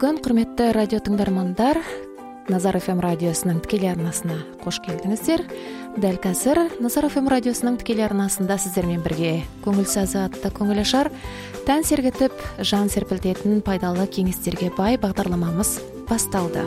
күн, құрметті радио тыңдармандар, Назар ФМ радиосының тікелей арнасына қош келдіңіздер. Дәл қазір Назар ФМ радиосының тікелей арнасында сіздермен бірге көңіл сазы атты көңіл ашар, тән сергітіп, жан серпілтетін пайдалы кеңестерге бай бағдарламамыз басталды.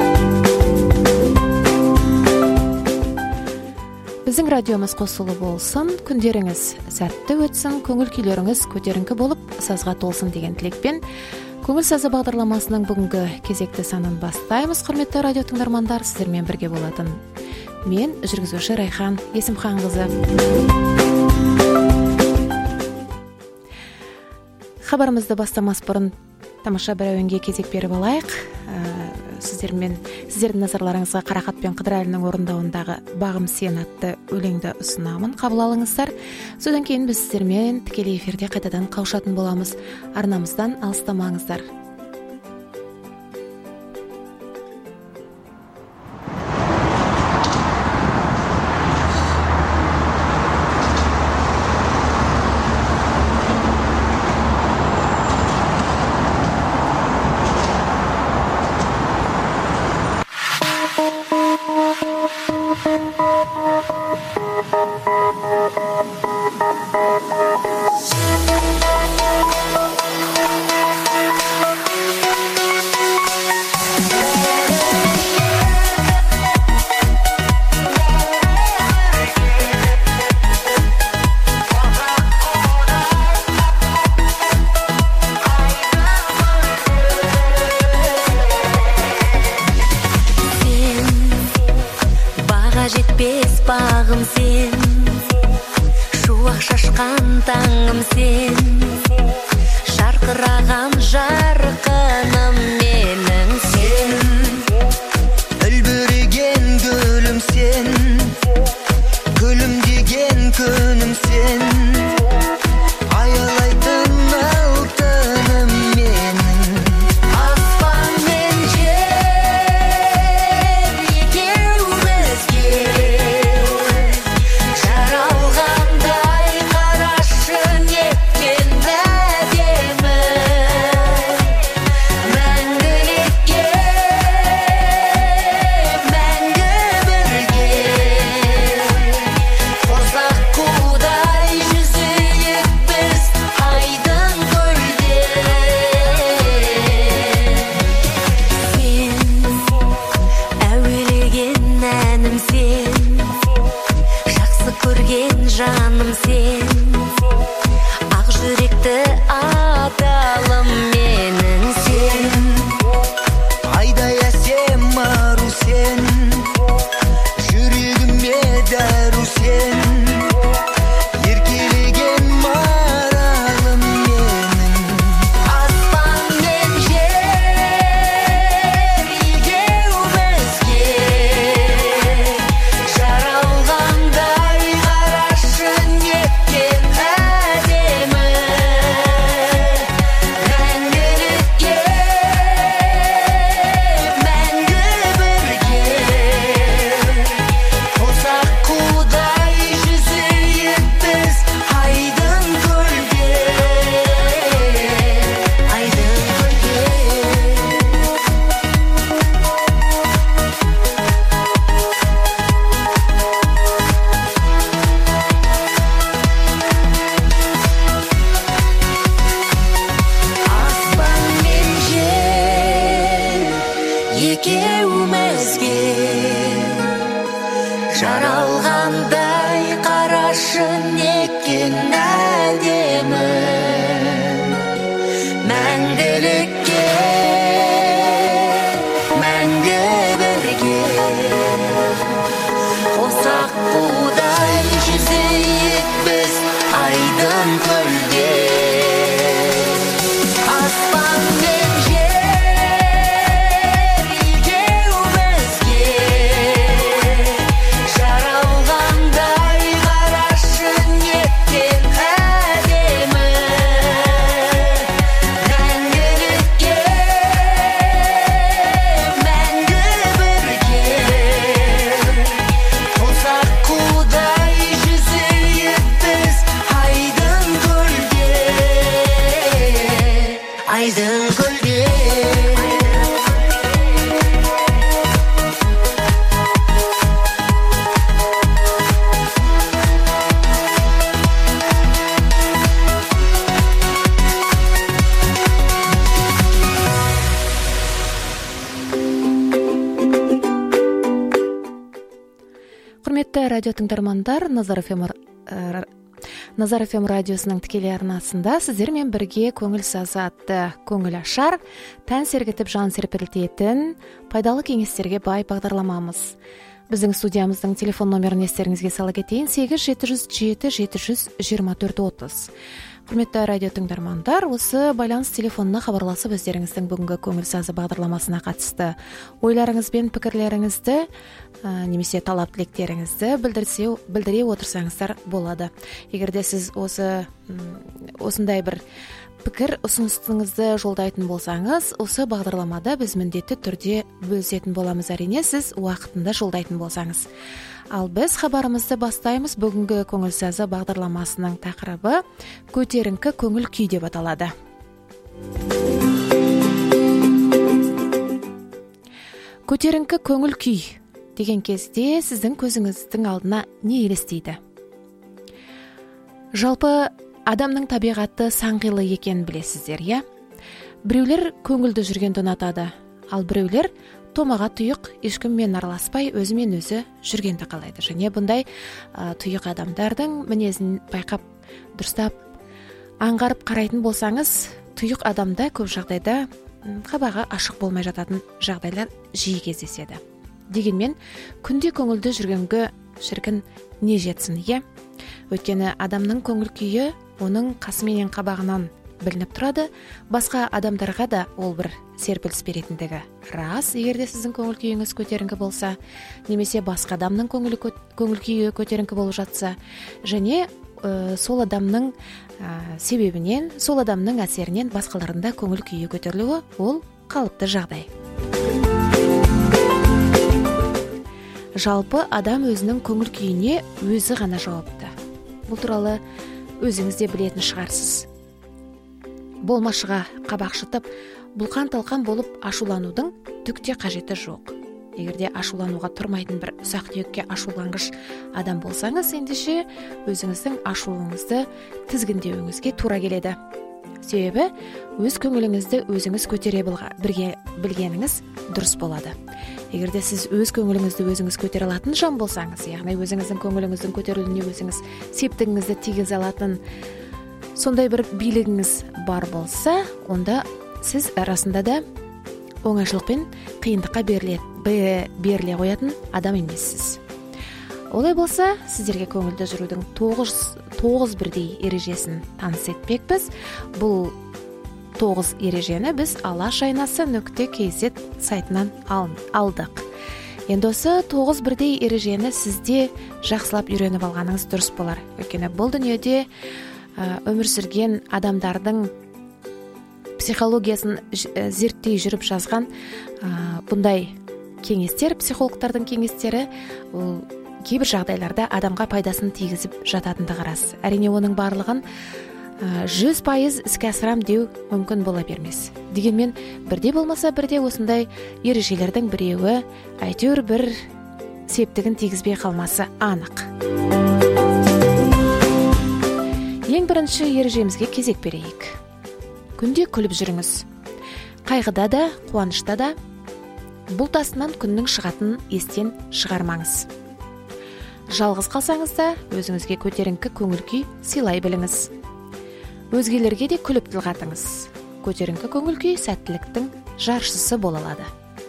Біздің радиомыз қосылы болсын, күндеріңіз сәтті өтсін, көңіл күйлеріңіз көтеріңкі болып, сазға толсын деген тілекпен көңіл сазы бағдарламасының бүгінгі кезекті санын бастаймыз. Құрметті радио тыңдармандар, сіздермен бірге болатын мен жүргізуші Райхан Есімханқызы. Хабарымызды бастамас бұрын тамаша бір әуенге кезек беріп алайық. Сіздердің назарларыңызға Қарақат пен Қыдыр Әлінің орындауындағы Бағым сен атты өлеңді ұсынамын, қабыл алыңыздар. Содан кейін біз сіздермен тікелей эфирде қайтадан қауышатын боламыз. Арнамыздан алыстамаңыздар. Бағым сен, шуақ шашқан таңым сен, жарқыраған жарқыным менің сен, үлбіреген гүлім сен, күлімдеген күнім сен, аялайтын алтыным менің. Аспан мен жер екеумізге жаралғандай қарашы неткен әдемі, мәңгілікке мәңгі бірге қосақ қудай жүзейік біз айдын көлде. Сен әуелеген әнім сен, жақсы көрген жаным сен, ақ жүректі адалым менің сен, айдай әсем ару сен, жүрегіме дәру сен, еркелеген маралым менің. Аспан мен жер екеумізге жаралғандай қарашы неткен әдемі, радио тыңдармандар, Назар ФМ радиосунун тикелей арнасында сиздер менен бирге көңүл сазы атты көңүл ашар, тән сергитип жан серпилтетін пайдалы кеңестерге бай бағдарламамыз. Біздің студиямыздың телефон номерін естеріңізге сала кетейін: 8-707-724-30. Құрметті радио тыңдармандар, осы байланыс телефонына хабарласып өздеріңіздің бүгінгі көңіл сазы бағдарламасына қатысты ойларыңыз бен пікірлеріңізді немесе талап тілектеріңізді білдіре отырсаңыздар болады. Егер де сіз осындай бір пікір ұсыныстыңызды жолдайтын болсаңыз, осы бағдарламада біз міндетті түрде бөлісетін боламыз. Әрине, сіз уақытында жолдайтын болсаңыз. Ал біз хабарымызды бастаймыз. Бүгінгі көңіл сазы бағдарламасының тақырыбы көтеріңкі көңіл күй деп аталады. Көтеріңкі көңіл күй деген кезде сіздің көзіңіздің алдына не елестейді? Жалпы адамның табиғаты сан қилы екенін білесіздер, иә? Біреулер көңілді жүргенді ұнатады, ал біреулер томаға тұйық, ешкіммен араласпай, өзімен өзі жүргенді қалайды. Және бұндай тұйық адамдардың мінезін байқап, дұрыстап аңғарып қарайтын болсаңыз, тұйық адамда көп жағдайда қабағы ашық болмай жататын жағдайлар жиі кездеседі. Дегенмен, күнде көңілді жүргенге шіркін не жетсін, е? Өйткені адамның көңіл күйі оның қасы менен қабағынан білініп тұрады. Басқа адамдарға да ол бір серпіліс беретіндігі рас. Егер де сіздің көңіл күйіңіз көтеріңкі болса, немесе басқа адамның көңіл күйі көтеріңкі болып жатса, және сол адамның себебінен, сол адамның әсерінен басқаларында көңіл күйі көтерілуі ол қалыпты жағдай. Жалпы адам өзінің көңіл күйіне өзі ғана жауапты. Бұл туралы өзіңіз де білетін шығарсыз. Болмашыға қабақ шытып, бұлқан-талқан болып ашуланудың түкте қажеті жоқ. Егерде ашулануға тұрмайтын бір ұсақ-түйекке ашуланғыш адам болсаңыз, ендеше өзіңіздің ашуыңызды тізгіндеуіңізге тура келеді. Себебі өз көңіліңізді өзіңіз көтере білгеніңіз дұрыс болады. Егерде сіз өз көңіліңізді өзіңіз көтере алатын жан болсаңыз, яғни өзіңіздің көңіліңіздің көтерілуіне өзіңіз септігіңізді тигізе алатын сондай бір билігіңіз бар болса, онда сіз арасында да оңайшылықпен қиындыққа беріле қоятын адам емессіз. Олай болса, сіздерге көңілді жүрудің 9 бірдей ережесін таныс етпекпіз. Бұл 9 ережені біз alashaynasi.kz сайтынан алдық. Енді осы 9 бірдей ережені сізде жақсылап үйреніп алғаныңыз дұрыс болар. Өйткені бұл дүниеде өмір сүрген адамдардың психологиясын зерттей жүріп жазған бұндай кеңестер, психологтардың кеңестері кейбір жағдайларда адамға пайдасын тигізіп жататындығы рас. Әрине, оның барлығын 100% іске асырам деу мүмкін бола бермес. Дегенмен, бірде болмаса бірде осындай ережелердің біреуі әйтеуір бір септігін тигізбей қалмасы анық. Ең бірінші ережемізге кезек берейік. Күнде күліп жүріңіз. Қайғыда да, қуанышта да бұлт астынан күннің шығатынын естен шығармаңыз. Жалғыз қалсаңыз да өзіңізге көтеріңкі көңіл күй сыйлай біліңіз. Өзгелерге де күліп тіл қатыңыз. Көтеріңкі көңіл күй сәттіліктің жаршысы бола алады.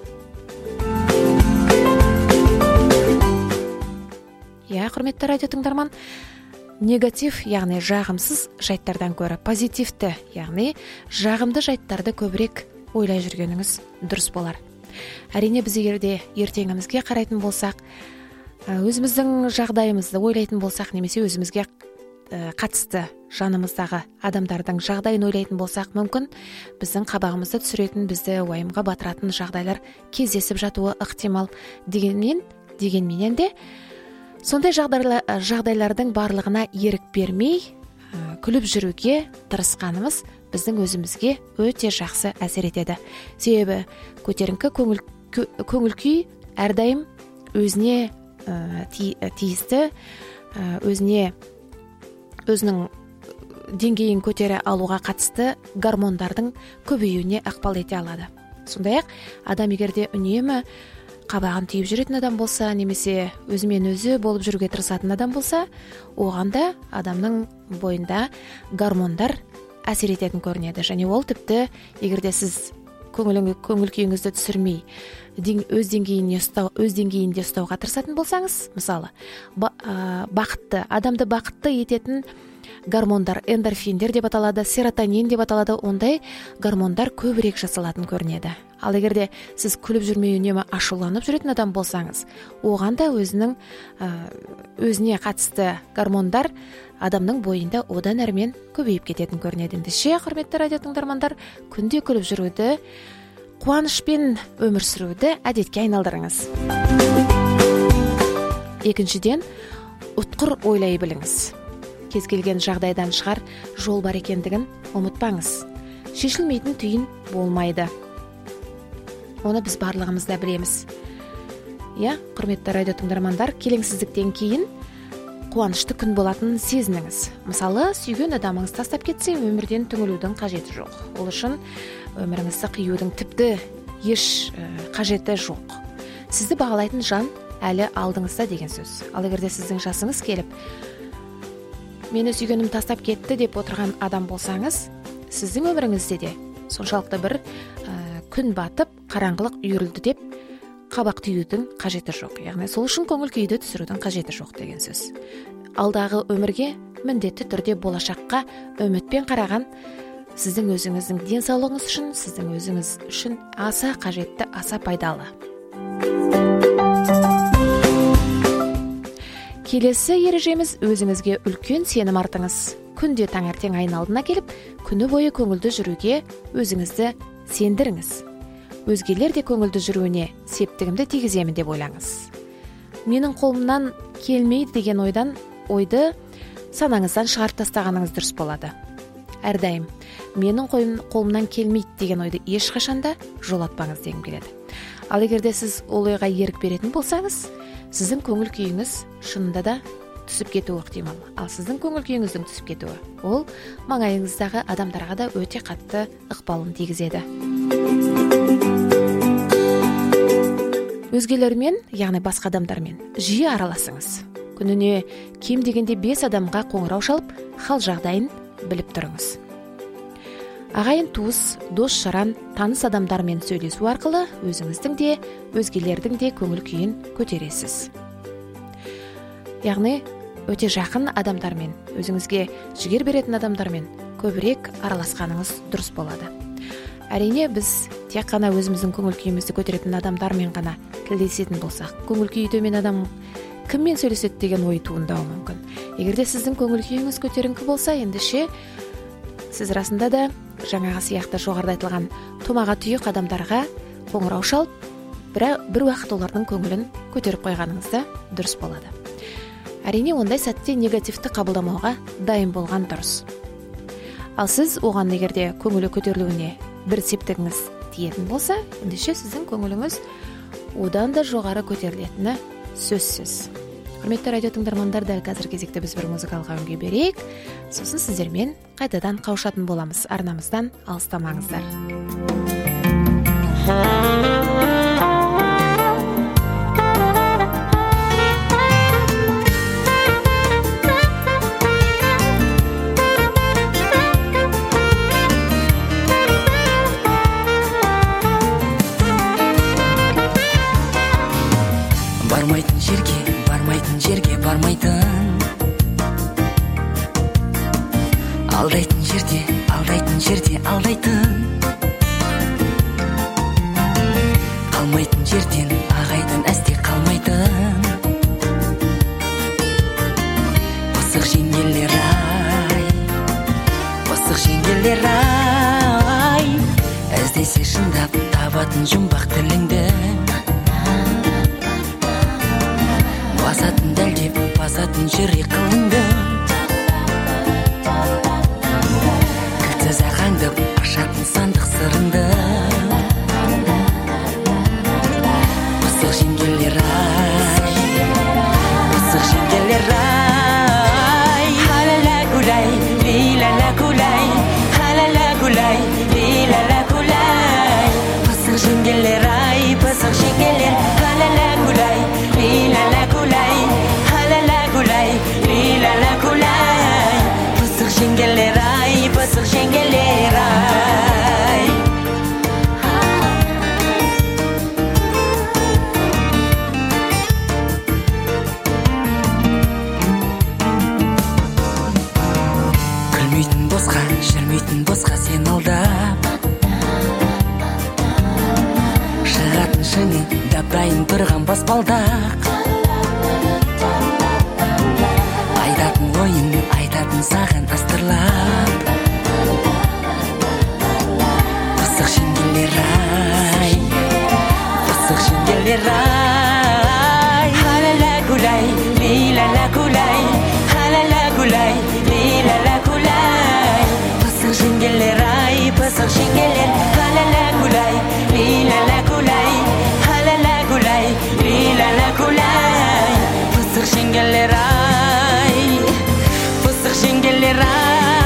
Құрметті радио тыңдарман, негатив, яғни жағымсыз жайттардан гөрі позитивті, яғни жағымды жайттарды көбірек ойлай жүргеніңіз дұрыс болар. Әрине, біз егерде ертеңімізге қарайтын болсақ, өзіміздің жағдайымызды ойлайтын болсақ, немесе өзімізге қатысты жанымыздағы адамдардың жағдайын ойлайтын болсақ, мүмкін біздің қабағымызды түсіретін, бізді уайымға батыратын жағдайлар кездесіп жатуы ықтимал. Дегенменен де сондай жағдайлардың барлығына ерік бермей, күліп жүруге тырысқанымыз біздің өзімізге өте жақсы әсер етеді. Себебі көтеріңкі көңіл күй әрдайым өзіне тиісті, өзінің деңгейін көтере алуға қатысты гормондардың көбеюіне ықпал ете алады. Сондай-ақ адам егерде үнемі кабагын түйүп жүрөтүн адам болса, немесе өзүмен өзү болуп жүрүүгө тырышатын адам болса, оганда адамдын боюнда гормондар асир этетін көрүнөдү. Және ол типти эгерде сиз көңүл күйүңүздү түшүрмөй өз деңгейинде уставга тырышатын болсаңыз, мисалы бакытты адамды бакытты этетін гормондар, эндорфиндер деп аталады, серотонин деп аталады, ондай гормондар көбүрөөк жасалатын көрүнөдү. Ал эгерде сиз күлүп жүрмөй үнөмө ашууланып жүрөтүн адам болсаңыз, оганда өзүнө катысты гормондар адамдын боюнда одан әрмен көбөйүп кететін көрүнөдү. Ендеше, құрметті радио тыңдармандар, күндө күлүп жүрүүдө, кубанычпен өмүр сүрүүдө адетке айналдырыңыз. Экинчиден, уткур ойлой билиңиз. Кез келген жагдайдан чыгар жол бар экендигин унутпаңыз. Шешилмейтин түйүн болмайды. Оны биз барлыгыбыз да билебиз. Құрметті радио тыңдармандар, келеңсиздиктен кийин кубанычты күн болатынын сезиниңиз. Мисалы, сүйгөн адамыңыз тастап кетсе, өмүрдөн түңүлүүнүн кажети жок. Ол үчүн өмүрүңүздү кыюудун типти эч кажети жок. Сизди багалайтын жан әлі алдыңызда деген сөз. Ал эгерде сиздин жасыңыз келип, мени сүйгөнүм тастап кетти деп отурган адам болсаңыз, сиздин өмүрүңүздө де соншалықты бір күн батып, караңгылык үйрүлдү деп кабак түйүүдүн кажети жок. Яғни сол үчүн көңүл күйдү түшүрүүдүн кажети жок деген сөз. Алдагы өмүргө міндетті түрде болашакка үмүтпен караган сиздин өзүңүздүн ден соолугуңуз үчүн, сиздин өзүңүз үчүн аса кажетти, аса пайдалы. Келесі ережемиз, өзүңүзгө үлкөн сеним артыңыз. Күндө таңертең айналдына келип, күнү бою көңүлдүү жүрүүгө өзүңүздү сендириңиз. Өзгелер де көңүлдүү жүрүүнө септигимди тийгиземин деп ойлаңыз. Менин колумдан келмейди деген ойду санаңыздан чыгарып тастаганыңыз дұрыс болады. Ар дайым менин колумдан келмейт деген ойду эч качанда жолатпаңыз дегим келет. Ал эгерде сиз ол ойга эрк беретін болсаңыз, сиздин көңүл күйүңүз шынында да түсүп кетүү ыктымал. Ал сиздин көңүл күйүңүздүн түсүп кетүүі, ол маңайыңыздагы адамдарга да өтө катты ыкпалын тийгизеди. Өзгелер менен, яғни басқа адамдармен жиі араласыңыз. Күнүнө кем дегенде 5 адамга коңурау шалып, хал жагдайын билип туруңуз. Агайын туус, дос жаран, таныс адамдармен сөйлесүү аркылы өзүңүздүн де, өзгелердин де көңүл күйүн көтөресиз. Яғни өтө жакын адамдармен, өзүңүзгө жигер беретін адамдармен көбүрөөк араласканыңыз дұрыс болады. Әрине, біз тек қана өзіміздің көңіл күйімізді көтеретін адамдармен ғана тілдесетін болсақ, көңіл күйі төмен адам кіммен сөйлеседі деген ой туындауы мүмкін. Егерде сіздің көңіл күйіңіз көтеріңкі болса, ендеше сіз расында да жаңағы сияқты жоғарыда айтылған томаға түйек адамдарға қоңырау шалып, бір уақыт олардың көңілін көтеріп қойғаныңызда дұрыс болады. Әрине, ондай сәтте негативті қабылдамауға дайын болған дұрыс. Ал сіз оған егерде көңілі көтерілуіне бір септігіңіз тиетін болса, ендеше сіздің көңіліңіз одан да жоғары көтерілетіні сөзсіз. Құрметті радио тыңдармандар, дәл қазір кезекте біз бір музыкалық әнге берейік. Сосын сіздермен қайтадан қауышатын боламыз. Арнамыздан алыстамаңыздар. Алдайтын жерде алдайтын, қалмайтын жерден ағайдың әсте қалмайтын. Пысық жеңгелер ай, іздесе шындап табатын жұмбақ тіліңді, басатын дәлдеп басатын жүрек қылыңды. Аңдып ашатын сандық сырынды. Пысық жеңгелер ай, халала гулай, лилала гулай, халала гулай, лилала гулай. Пысық жеңгелер ай, пысық жеңгелер, халала үмүтүн боско сен алдап, шыгатын шыңы дабрайын турган баспалдак. Айтатын оюңду айтатын сагын астырлап, пысык шеңгелер ай, пысык шеңгелер ай. Халала гулай, лилала гулай, халала гулай, лилала гулай. Пысык шеңгелер ай, пысык шеңгелер. Халала гулай, лилала гулай, халала гулай, лилала гулай. Пысык шеңгелер ай, пысык шеңгелер ай.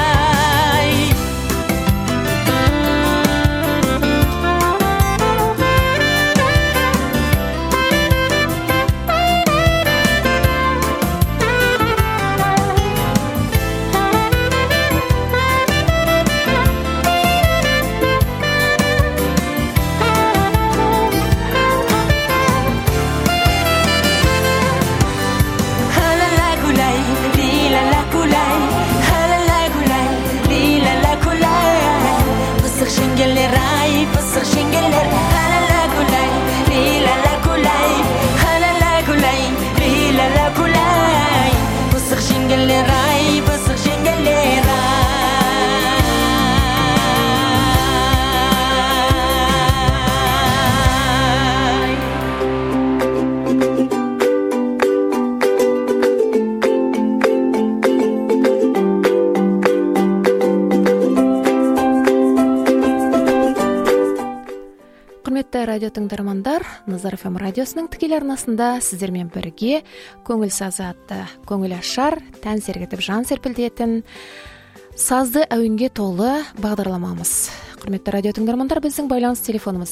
Радио тыңдармандар, Назар ФМ радиосының тікелей арнасында сіздермен бірге көңіл сазы атты көңіл ашар, тән сергітіп жан серпілтетін сазды әуенге толы бағдарламамыз. Құрметті радио тыңдармандар, біздің байланыс телефонымыз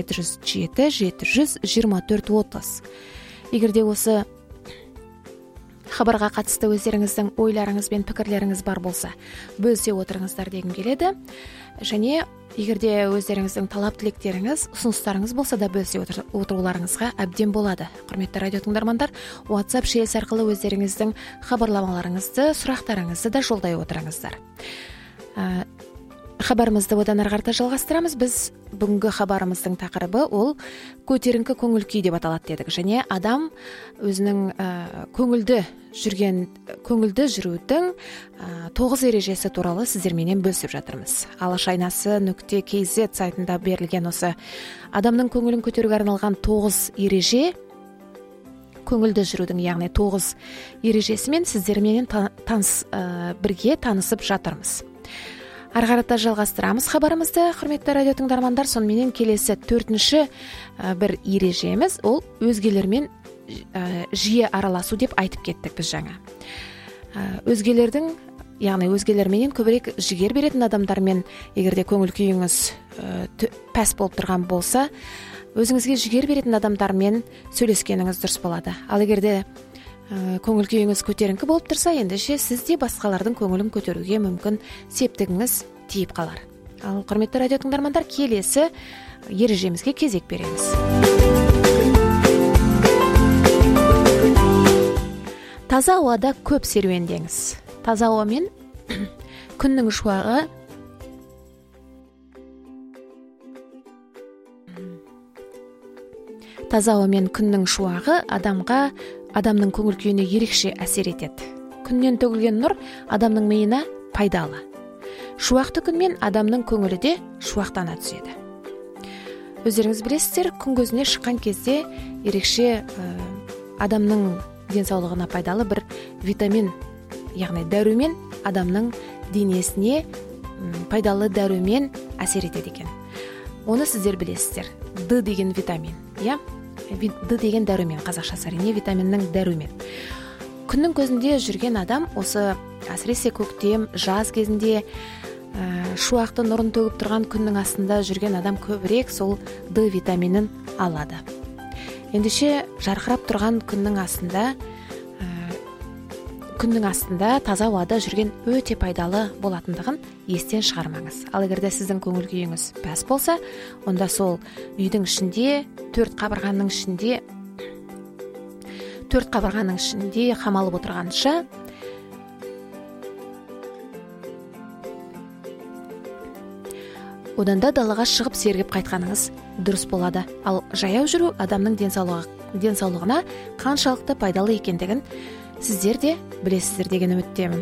8707-700-2430. Егер де осы хабарға қатысты өздеріңіздің ойларыңыз бен пікірлеріңіз бар болса, бөлісе отырыңыздар дегім келеді. Және егер де өздеріңіздің талап тілектеріңіз, ұсыныстарыңыз болса да бөлісе отыруларыңызға әбден болады. Құрметті радио тыңдармандар, WhatsApp желісі арқылы өздеріңіздің хабарламаларыңызды, сұрақтарыңызды да жолдай отырыңыздар. Хабарымызды одан ары қарата жалғастырамыз. Біз бүгінгі хабарымыздың тақырыбы ол көтеріңкі көңіл күй деп аталады дедік. Және адам өзінің көңілді жүрудің 9 ережесі туралы сіздерменен бөлісіп жатырмыз. alashayнасы.kz сайтында берілген осы адамның көңілін көтеруге арналған 9 ереже, көңілді жүрудің, яғни 9 ережесімен сіздерменен бірге танысып жатырмыз. Арғарата жалғастырамыз хабарымызды, құрметті радио тыңдармандар. Сонымен келесі 4-ші бір ережеміз ол өзгелермен жиі араласу деп айтып кеттік біз жаңа. Өзгелерменен көбірек жігер беретін адамдармен егерде көңіл күйіңіз пәс болып тұрған болса, өзіңізге жігер беретін адамдармен сөйлескеніңіз дұрыс болады. Ал егерде көңіл күйіңіз көтеріңкі болып тұрса, ендеше сізде басқалардың көңілін көтеруге мүмкін септігіңіз тиіп қалар. Ал құрметті радио тыңдармандар, келесі ережемізге кезек береміз. Таза ауада көп серуендеңіз. Таза ауамен күннің шуағы адамның көңіл күйіне ерекше әсер етеді. Күннен төгілген нұр адамның миына пайдалы. Шуақты күнмен адамның көңілі де шуақтана түседі. Өздеріңіз білесіздер, күн көзіне шыққан кезде ерекше адамның денсаулығына пайдалы бір витамин, яғни дәрумен адамның денесіне пайдалы дәрумен әсер етеді екен. Оны сіздер білесіздер. Д деген витамин, Д деген дәрумен, қазақшасы әрине витаминнің дәрумен. Күннің көзінде жүрген адам осы әсіресе көктем, жаз кезінде шуақты нұрын төгіп тұрған күннің астында жүрген адам көбірек сол Д витаминін алады. Ендеше жарқырап тұрған күннің астында таза ауада жүрген өте пайдалы болатындығын естен шығармаңыз. Ал егерде сіздің көңіл күйіңіз пәс болса, онда сол үйдің ішінде, төрт қабырғаның ішінде қамалып отырғанша одан да далаға шығып сергіп қайтқаныңыз дұрыс болады. Ал жаяу жүру адамның денсаулығына қаншалықты пайдалы екендігін сіздер де білесіздер деген үміттемін.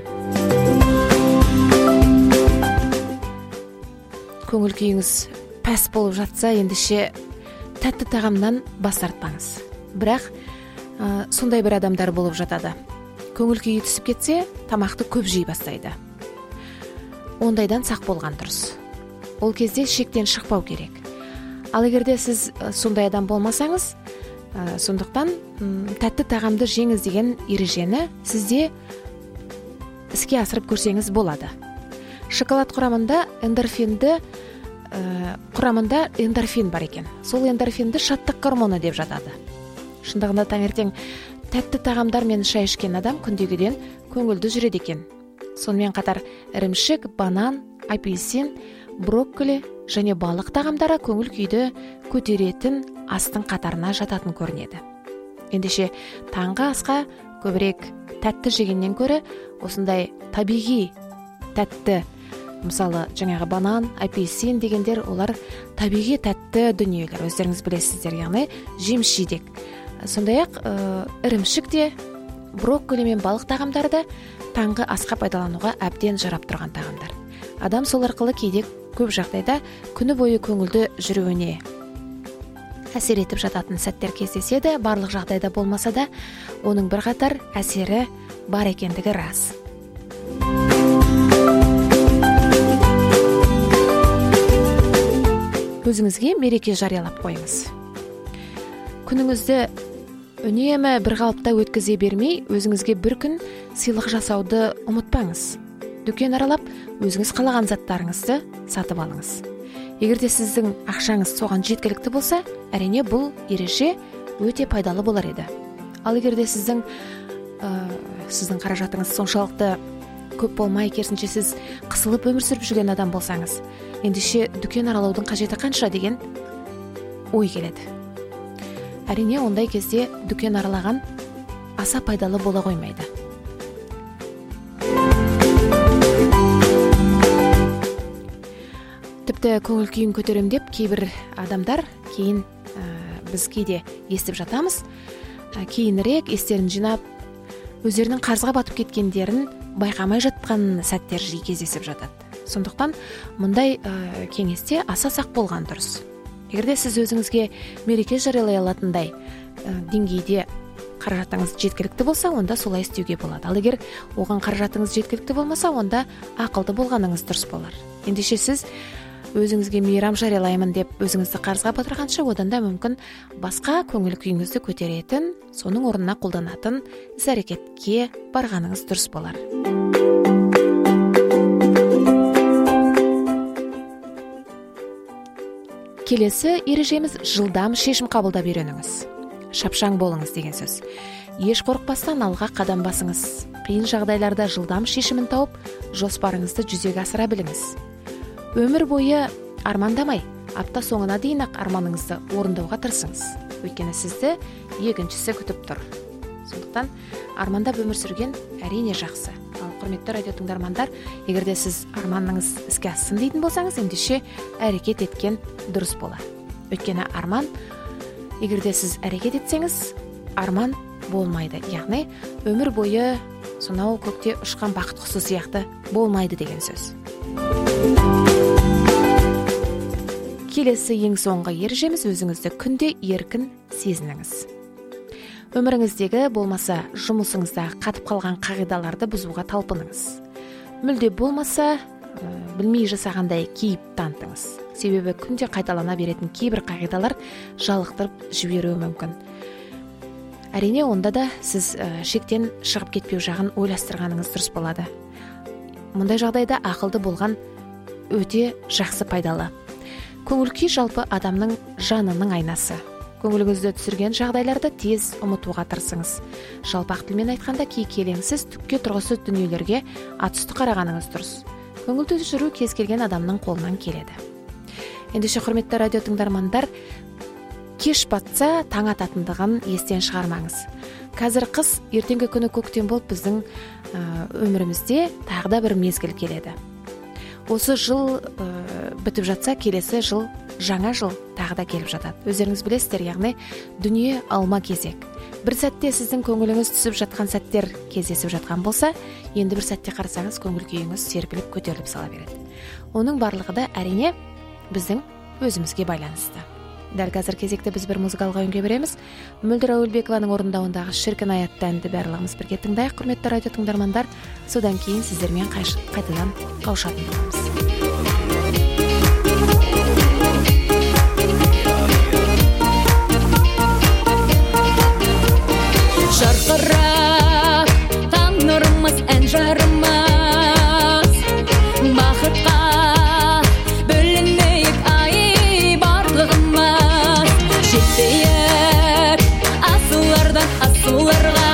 Көңіл күйіңіз пәс болып жатса, ендеше тәтті тағамнан бас тартпаңыз. Бірақ сондай бір адамдар болып жатады. Көңіл күйі түсіп кетсе, тамақты көп жей бастайды. Ондайдан сақ болған дұрыс. Ол кезде шектен шықпау керек. Ал егерде сіз сондай адам болмасаңыз, сондықтан тәтті тағамды жеңіз деген ережені сізде іске асырып көрсеңіз болады. Шоколад құрамында эндорфин бар екен. Сол эндорфинді шаттық гормоны деп жатады. Шындығында таңертең тәтті тағамдар мен шай ішкен адам күндегіден көңілді жүреді екен. Сонымен қатар ірімшік, банан, апельсин, брокколи және балық тағамдары көңіл күйді көтеретін астың қатарына жататын көрінеді. Ендеше таңғы асқа көбірек тәтті жегеннен көрі осындай табиғи тәтті, мысалы жаңағы банан, апельсин дегендер, олар табиғи тәтті дүниелер, өздеріңіз білесіздер, яғни жеміс-жидек. Сондай-ақ ірімшік те, брокколи мен балық тағамдары да таңғы асқа пайдалануға әбден жарап тұрған тағамдар. Адам сол арқылы кейде көп жағдайда күні бойы көңілді жүруіне әсер етіп жататын сәттер кездеседі. Барлық жағдайда болмаса да, оның бірқатар әсері бар екендігі рас. Өзіңізге мереке жариялап қойыңыз. Күніңізді үнемі бір қалыпта өткізе бермей, өзіңізге бір күн сыйлық жасауды ұмытпаңыз. Дүкен аралап, өзіңіз қалаған заттарыңызды сатып алыңыз. Егерде сіздің ақшаңыз соған жеткілікті болса, әрине бұл ереже өте пайдалы болар еді. Ал егерде сіздің қаражатыңыз соншалықты көп болмай, керісінше сіз қысылып өмір сүріп жүрген адам болсаңыз, ендеше дүкен аралаудың қажеті қанша деген ой келеді. Әрине, ондай кезде дүкен аралаған аса пайдалы бола қоймайды. Тіпті көңіл күйін көтерем деп кейбір адамдар кейін біз кейде естіп жатамыз, кейінірек естерін жинап, өздерінің қарызға батып кеткендерін байқамай жатқан сәттер жиі кездесіп жатады. Сондықтан мұндай кеңесте аса сақ болған дұрыс. Егерде сіз өзіңізге мереке жариялай алатындай деңгейде қаражатыңыз жеткілікті болса, онда солай істеуге болады. Ал егер оған қаражатыңыз жеткілікті болмаса, онда ақылды болғаныңыз дұрыс болар. Ендеше сіз өзіңізге мейрам жариялаймын деп өзіңізді қарызға батырғанша, одан да мүмкін басқа көңіл күйіңізді көтеретін, соның орнына қолданатын іс-әрекетке барғаныңыз дұрыс болар. Келесі ережеміз жылдам шешім қабылдап үйреніңіз. Шапшаң болыңыз деген сөз. Еш қорықпастан алға қадам басыңыз. Қиын жағдайларда жылдам шешімін тауып, жоспарыңызды жүзеге асыра біліңіз. Өмір бойы армандамай, апта соңына дейін ақ арманыңызды орындауға тырысыңыз. Өйткені сізді екіншісі күтіп тұр. Сондықтан армандап өмір сүрген әрине жақсы. Ал құрметті радио тыңдармандар, егерде сіз арманыңыз іске ассын дейтін болсаңыз, ендеше әрекет еткен дұрыс болар. Өйткені арман, егерде сіз әрекет етсеңіз, арман болмайды. Яғни өмір бойы сонау көкте ұшқан бақыт құсы сияқты болмайды деген сөз. Келесі ең соңғы ережеміз, өзіңізді күнде еркін сезініңіз. Өміріңіздегі болмаса жұмысыңызда қатып қалған қағидаларды бұзуға талпыныңыз. Мүлде болмаса, білмей жасағандай кейіп танытыңыз. Себебі күнде қайталана беретін кейбір қағидалар жалықтырып жіберуі мүмкін. Әрине, онда да сіз шектен шығып кетпеу жағын ойластырғаныңыз дұрыс болады. Мұндай жағдайда ақылды болған өте жақсы пайдалы. Көңіл күй жалпы адамның жанының айнасы. Көңіліңізді түсірген жағдайларды тез ұмытуға тырысыңыз. Жалпақ тілмен айтқанда, кей келеңсіз түкке тұрғысыз дүниелерге атүсті қарағаныңыз дұрыс. Көңілді жүру кез келген адамның қолынан келеді. Ендеше құрметті радио тыңдармандар, кеш батса таң ататындығын естен шығармаңыз. Қазір қыс, ертеңгі күні көктем болып, біздің өмірімізде тағы да бір мезгіл келеді. осы жыл бүтүп жатса, келесі жыл, жаңа жыл тағы да келіп жатады. Өздеріңіз білесіздер, яғни дүние алма кезек. Бір сәтте сіздің көңіліңіз түсіп жатқан сәттер кездесіп жатқан болса, енді бір сәтте қарасаңыз көңіл күйіңіз серпіліп көтеріліп сала береді. Оның барлығы да әрине біздің өзімізге байланысты. Дәл қазір кезекте біз бір музыкалық ойынға береміз. Мөлдір Әуелбекованың орындауындағы шіркін аятты әнді барлығымыз бірге тыңдайық, құрметті радио тыңдармандар. Содан кейін сіздермен қайтадан қауышатын боламыз. Жарқырап таң нұрымыз, ән жарымыз, бақытқа бөлінейік ай барлығымыз, жетейік асулардан асуларға,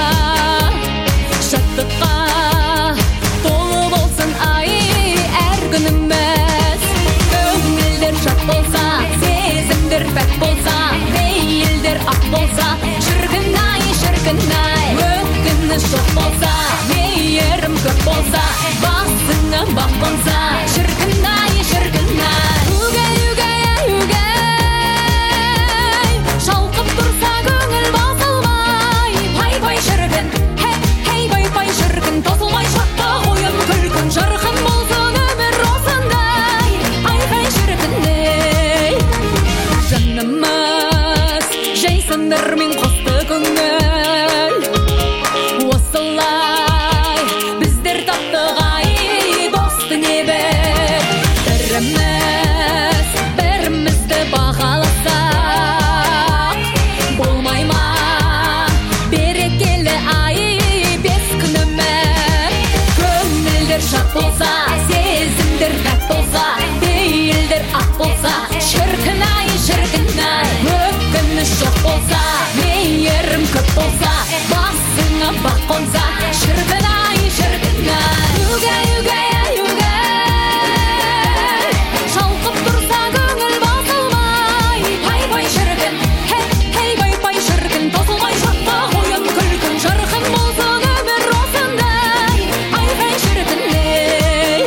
шаттыққа толы болсын ай әр күніміз. Көңілдер шат болса, сезімдер пәк болса, пейілдер ақ болса, шіркін-ай, өткіні жоқ болса, мейірім көп болса, басыңа бақ болса, шіркін-ай, шіркін-ай. Үгәй, шалқып тұрса көңіл басылмай, пай-пай шіркін, хей, пай-пай шіркін, тосылмай шаққа ойын күлкін, жарқын болсын өмір осындай, ай-хай шіркін-ей. Жанымыз жайсындармен қосты көңіл, бірімізді бағаласақ, болмай ма берекелі ай бес күніміз. Көңілдер шат болса, сезімдер пәк болса, пейілдер ақ болса, шіркін-ай, шіркін-ай. Өкініш жоқ болса, мейірім көп болса, басыңа бақ қонса, шіркін-ай, шіркін-ай. Үгәй, шалқып тұрса көңіл басылмай, пай-пай шіркін, хей, пай-пай шіркін, тосылмай шаққа ойын күлкін, жарқын болсын өмір осындай, ай-хай шіркін-ей.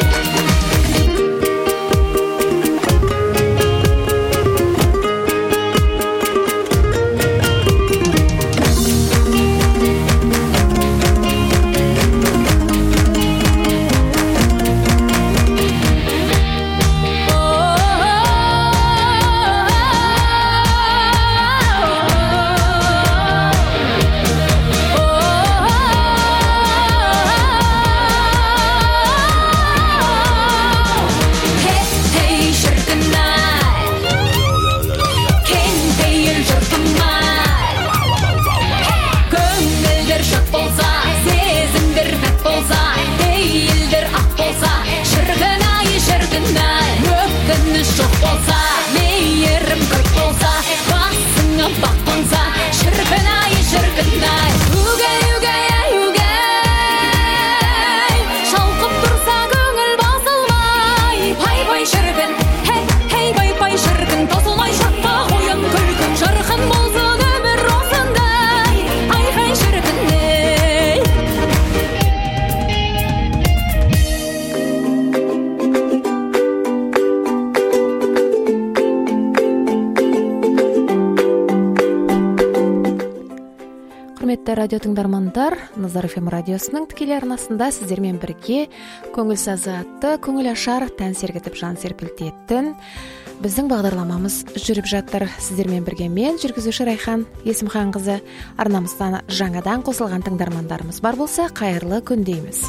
Жоқ болса, мейірім көп болса, басыңа бақ қонса, шіркін-ай, шіркін-ай. Үгәй, шалқып тұрса көңіл басылмай, пай-пай шіркін, хей, пай-пай шіркін, тосылмай шаққа ойын күлкін, жарқын болсын өмір осындай, ай-хай шіркін-ей. Құрметті радио тыңдармандар, Назар ФМ радиосының тікелей арнасында сіздермен бірге көңіл сазы атты, көңіл ашар, тән сергітіп жан серпілтетін біздің бағдарламамыз жүріп жатыр. Сіздермен бірге мен, жүргізуші Райхан Есімханқызы. Арнамыздан жаңадан қосылған тыңдармандарымыз бар болса, қайырлы күн дейміз.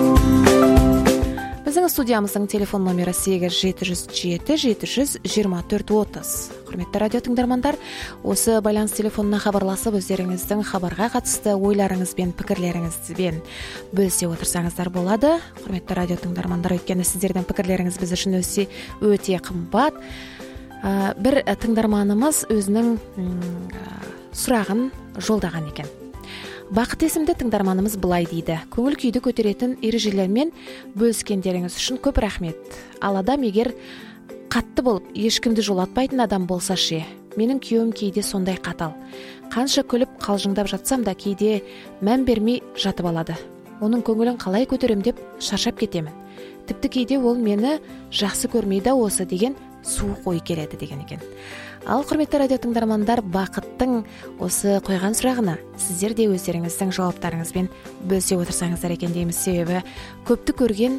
Біздің студиямыздың телефон номері 8-707-724-30. Құрметті радио тыңдармандар, осы байланыс телефонына хабарласып, өздеріңіздің хабарға қатысты ойларыңызбен, пікірлеріңізбен бөлісе отырсаңыздар болады. Құрметті радио тыңдармандар, өйткені сіздердің пікірлеріңіз біз үшін өте қымбат. Бір тыңдарманымыз өзінің сұрағын жолдаған екен. Бақыт есімді тыңдарманымыз былай дейді: көңіл күйді көтеретін ережелермен бөліскендеріңіз үшін көп рахмет. Ал адам егер қатты болып ешкімді жолатпайтын адам болса ше, менің күйеуім кейде сондай қатал. Қанша күліп қалжыңдап жатсам да кейде мән бермей жатып алады. оның көңілін қалай көтерем деп шаршап кетемін. Тіпті кейде ол мені жақсы көрмейді осы деген суық ой келеді деген екен. Ал құрметті радио тыңдармандар, бақыттың осы қойған сұрағына сіздер де өздеріңіздің жауаптарыңызбен бөлісе отырсаңыздар екен дейміз. Себебі көпті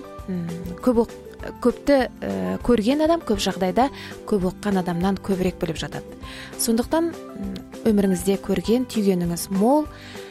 көрген адам көп жағдайда көп оққан адамнан көбірек біліп жатады. Сондықтан өміріңізде көрген түйгеніңіз мол.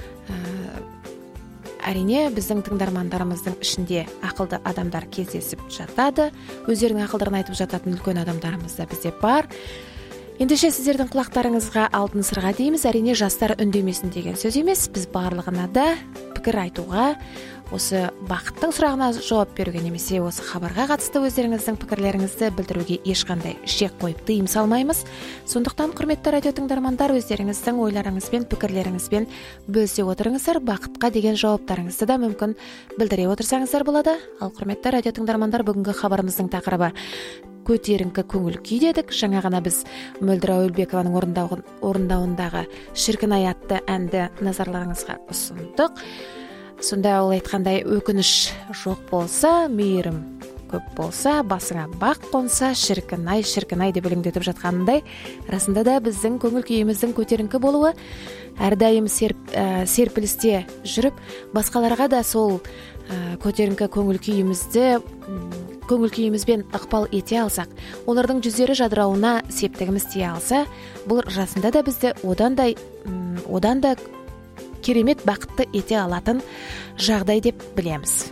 Әрине, біздің тыңдармандарымыздың ішінде ақылды адамдар кездесіп жатады. Өздерінің ақылдарын айтып жататын үлкен адамдарымыз да бізде бар. Ендеше сіздердің құлақтарыңызға алтын сырға дейміз. Әрине, жастар үндемесін деген сөз емес. Біз барлығына да пікір айтуға, осы бақыттың сұрағына жауап беруге немесе осы хабарға қатысты өздеріңіздің пікірлеріңізді білдіруге ешқандай шек қойып тыйым салмаймыз. Сондықтан құрметті радио тыңдармандар, өздеріңіздің ойларыңызбен, пікірлеріңізбен бөлісе отырыңыздар. Бақытқа деген жауаптарыңызды да мүмкін білдіре отырсаңыздар болады. Ал құрметті радио тыңдармандар, бүгінгі хабарымыздың тақырыбы көтеріңкі көңіл күй дедік. Жаңа ғана біз Мөлдір Әуелбекованың орындауындағы Шіркін-ай атты әнді назарларыңызға ұсындық. Сонда ол айтқандай, өкініш жоқ болса, мейірім көп болса, басыңа бақ қонса, шіркін-ай, шіркін-ай деп өлеңдетіп жатқанындай, расында да біздің көңіл күйіміздің көтеріңкі болуы, әрдайым серпілісте жүріп, басқаларға да сол көтеріңкі көңіл күйімізбен ықпал ете алсақ, олардың жүздері жадырауына септігіміз тие алса, бұл расында да бізді одан да керемет бақытты ете алатын жағдай деп білеміз.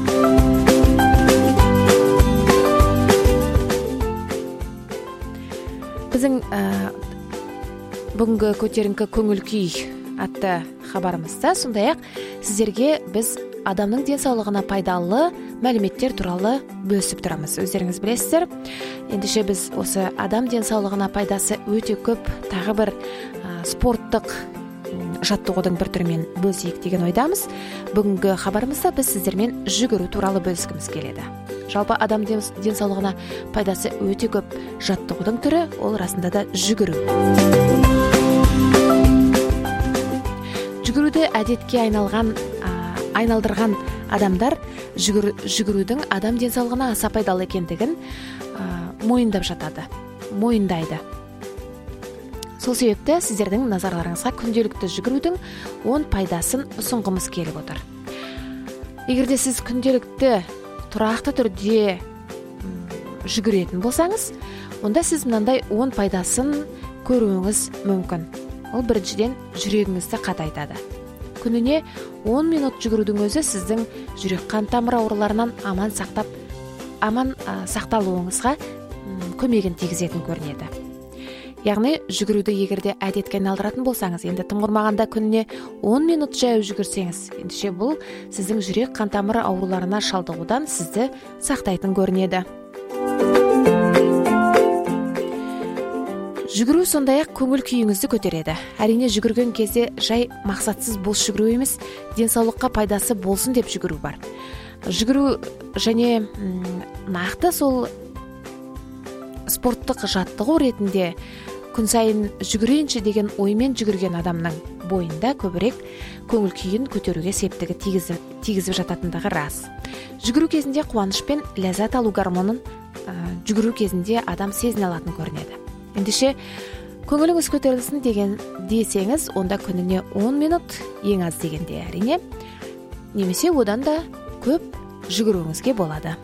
Біздің бүгінгі көтеріңкі көңіл күй атты хабарымызда сондай-ақ сіздерге біз адамның денсаулығына пайдалы мәліметтер туралы бөлісіп тұрамыз. Өздеріңіз білесіздер. Ендеше біз осы адам денсаулығына пайдасы өте көп тағы бір спорттық жаттығудың бір түрімен бөлісейік деген ойдамыз. Бүгінгі хабарымызда біз сіздермен жүгіру туралы бөліскіміз келеді. Жалпы адам денсаулығына пайдасы өте көп жаттығудың түрі, ол расында да жүгіру. Жүгіруді әдетке айналдырған адамдар жүгірудің адам денсаулығына аса пайдалы екендігін мойындап жатады, мойындайды. Сол себепті сіздердің назарларыңызға күнделікті жүгірудің 10 пайдасын ұсынғымыз келіп отыр. Егерде сіз күнделікті тұрақты түрде жүгіретін болсаңыз, онда сіз мынандай 10 пайдасын көруіңіз мүмкін. Ол біріншіден жүрегіңізді қатайтады. Күніне 10 минут жүгірудің өзі сіздің жүрек қан тамыр ауруларынан аман сақталуыңызға көмегін тигізетін көрінеді. Яғни жүгіруді егерде әдетке айналдыратын болсаңыз, енді тым құрмағанда күніне 10 минут жаяу жүгірсеңіз, ендеше бұл сіздің жүрек қан тамыры ауруларына шалдығудан сізді сақтайтын көрінеді. Жүгіру сондай-ақ көңіл күйіңізді көтереді. Әрине, жүгірген кезде жай мақсатсыз бос жүгіру емес, денсаулыққа пайдасы болсын деп жүгіру бар. Жүгіру және нақты сол спорттық жаттығу ретінде күн сайын жүгірейінші деген оймен жүгірген адамның бойында көбірек көңіл күйін көтеруге септігі тигізіп жататындығы рас. Жүгіру кезінде қуаныш пен ләззат алу гормонын жүгіру кезінде адам сезіне алатын көрінеді. Ендеше көңіліңіз көтерілсін десеңіз, онда күніне 10 минут ең аз дегенде әрине, немесе одан да көп жүгіруіңізге болады.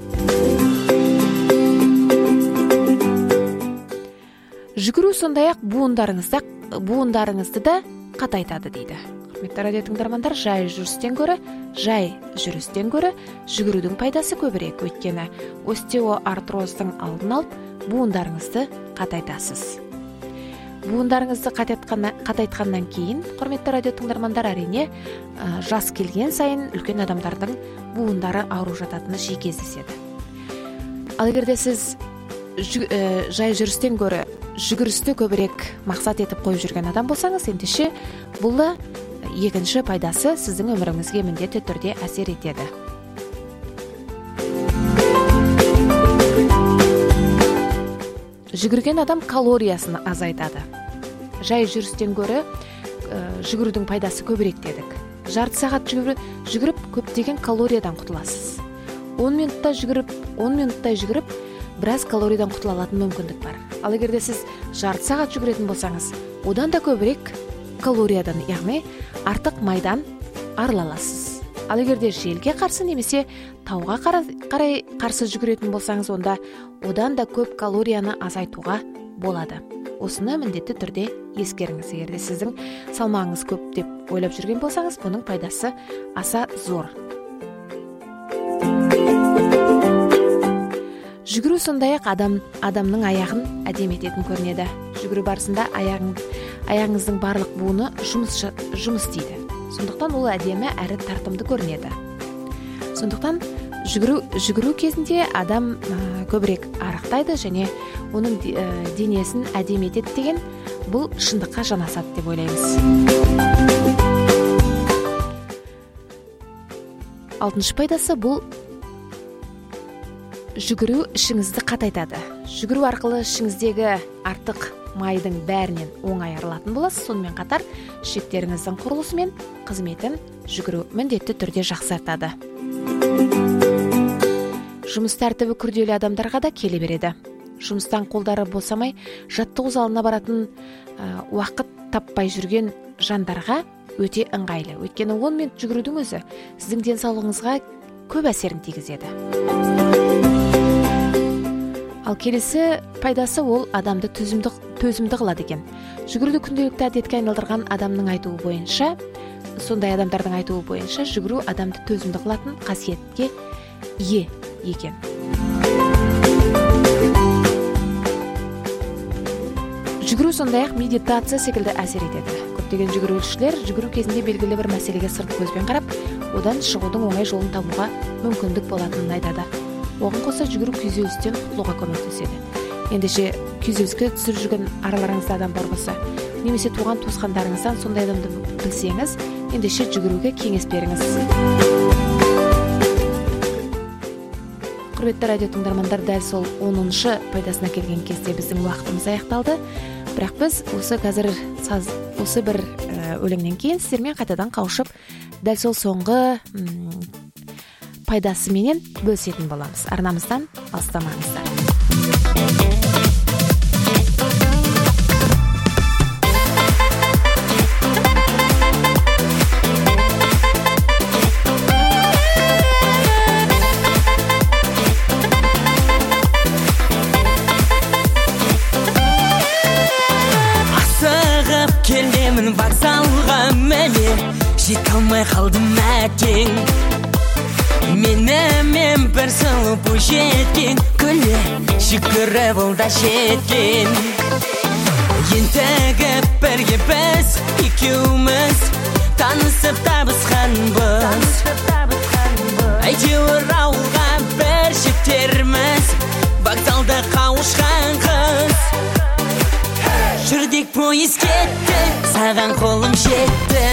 Жүгіру сондай-ақ буындарыңызды да қатайтады дейді. Құрметті радио тыңдармандар, жай жүрістен гөрі жүгірудің пайдасы көбірек, өйткені остеоартроздың алдын алып, буындарыңызды қатайтасыз. Буындарыңызды қатайтқаннан кейін, құрметті радио тыңдармандар, әрине, жас келген сайын үлкен адамдардың буындары ауру жататыны жиі кездеседі. Ал егерде сіз жай жүрістен гөрі жүгірісті көбірек мақсат етіп қойып жүрген адам болсаңыз, ендеше бұл екінші пайдасы сіздің өміріңізге міндетті түрде әсер етеді. Жүгірген адам калориясын азайтады. Жай жүрістен гөрі жүгірудің пайдасы көбірек дедік. жарты сағат жүгіріп көптеген калориядан құтыласыз. 10 минуттай жүгіріп біраз калориядан құтыла алатын мүмкіндік бар. Ал егерде сіз жарты сағат жүгіретін болсаңыз, одан да көбірек калориядан, яғни артық майдан арыла аласыз. Ал егерде желге қарсы немесе тауға қарай қарсы жүгіретін болсаңыз, онда одан да көп калорияны азайтуға болады. Осыны міндетті түрде ескеріңіз. Егерде сіздің салмағыңыз көп деп ойлап жүрген болсаңыз, бұның пайдасы аса зор. Жүгіру сондай-ақ адамның аяғын әдемі ететін көрінеді. Жүгіру барысында аяғыңыздың барлық буыны жұмыс істейді. Сондықтан ол әдемі әрі тартымды көрінеді. Сондықтан жүгіру кезінде адам көбірек арықтайды және оның денесін әдемі етеді деген бұл шындыққа жанасады деп ойлаймыз. 6-шы пайдасы бұл жүгіру ішіңізді қатайтады. Жүгіру арқылы ішіңіздегі артық майдың бәрінен оңай арылатын боласыз. Сонымен қатар ішектеріңіздің құрылысы мен қызметін жүгіру міндетті түрде жақсартады. Жұмыс тәртібі күрделі адамдарға да келе береді. Жұмыстан қолдары босамай, жаттығу залына баратын уақыт таппай жүрген жандарға өте ыңғайлы. Өйткені 10 минут жүгірудің өзі сіздің денсаулығыңызға көп әсерін тигізеді. Ал келесі пайдасы ол адамды төзімді қылады екен. Жүгіруді күнделікті әдетке айналдырған адамның айтуы бойынша, жүгіру адамды төзімді қылатын қасиетке ие екен. Жүгіру сондай-ақ медитация секілді әсер етеді. Көптеген жүгірушілер жүгіру кезінде белгілі бір мәселеге сырт көзбен қарап, одан шығудың оңай жолын табуға мүмкіндік болатынын айтады. Оған қоса жүгіру күйзелістен құтылуға көмектеседі. Ендеше күйзеліске түсіп жүрген араларыңызда адам бар болса, немесе туған туысқандарыңыздан сондай адамды білсеңіз, ендеше жүгіруге кеңес беріңіз. Құрметті радио тыңдармандар, дәл сол 10-шы пайдасына келген кезде біздің уақытымыз аяқталды. Бірақ біз осы бір өлеңнен кейін сіздермен қайтадан қауышып, дәл сол соңғы пайдасы менен бөлісетін боламыз. Арнамыздан алыстамаңыздар. Асығып келемін вокзалға міне, жете алмай қалдым әкең. Мен бір сұлу бойжеткен, күлі шүкірі бұл да жеткен. Ентігіп бірге біз екеуміз танысып табысқанбыз. Әйтеуір ауылға бір жетерміз, вокзалда қауышқан қыз. Жүрдек пойыз кетті, саған қолым жетті.